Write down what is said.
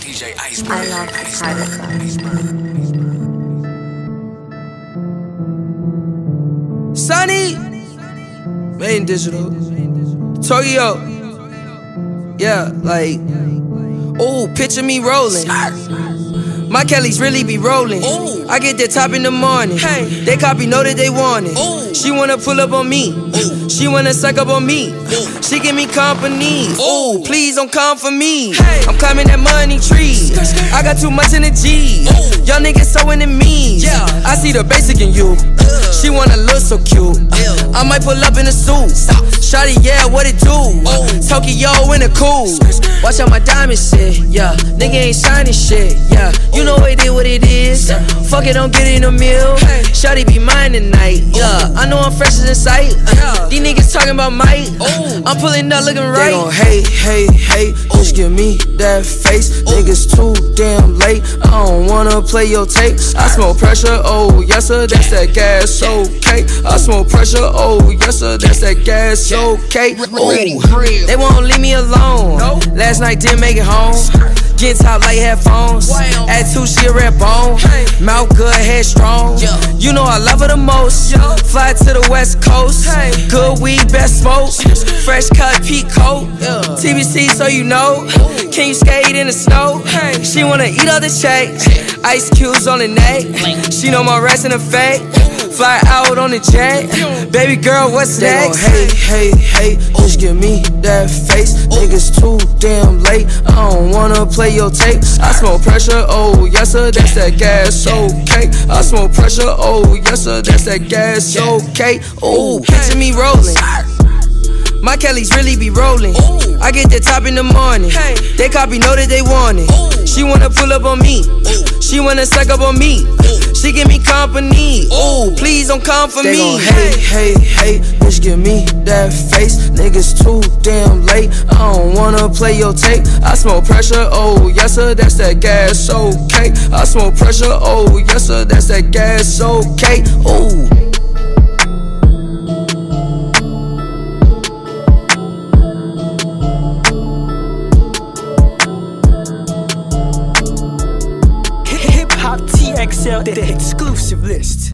DJ Iceberg. I love Cyberpunk. Sunny, Main Digital, Tokyo, yeah, like, ooh, picture me rolling. My Kellys really be rolling. Ooh. I get that top in the morning. Hey. They copy, know that they want it. Ooh. She wanna pull up on me. Ooh. She wanna suck up on me. Ooh. She give me company. Ooh, please don't come for me. Hey. I'm climbing that money tree. I got too much energy. Y'all niggas so into me. Yeah. I see the basic in you. She wanna look so cute. I might pull up in a suit. Shawty, yeah, what it do? Tokyo in the cool. Watch out my diamond shit. Yeah, nigga ain't shining shit. Yeah, you know it is what it is. Fuck it, don't get in the meal. Shawty be mine tonight. Yeah, I know I'm fresh as in sight. These niggas talking about might. I'm pulling up looking right. They gon' hate. Just give me that face. Niggas too damn late. I don't wanna play your tape. I smoke pressure. Oh yes sir, that's that gas. Okay. I smoke pressure. Oh yes sir, that's that gas. Okay. Ooh. They won't leave me alone. Last night didn't make it home. Get top like headphones. Attitude, she a red bone. Mouth good, head strong. You know I love her the most. Fly to the west coast. Good weed, best smoke. Fresh cut, peak coat. TBC, so you know. Can you skate in the snow? She wanna eat all the check. Ice cubes on the neck. She know my rest in effect. Fly out on the jet. Baby girl, what's next? Hey, just give me that face. Niggas too damn late. I don't wanna play your tape. I smoke pressure, oh yes sir, that's that gas, okay. I smoke pressure, oh yes sir, that's that gas, okay. Ooh, picture me rolling. My Kellys really be rolling. I get that top in the morning. They copy, know that they want it. She wanna pull up on me. She wanna suck up on me. She give me company. Ooh, please don't come for me. They gon' hate. Bitch, give me that face. Niggas too damn late. I don't wanna play your tape. I smoke pressure. Oh yes sir, that's that gas. Okay. I smoke pressure. Oh yes sir, that's that gas. Okay. Ooh. Hip Hop TXL, the exclusive list.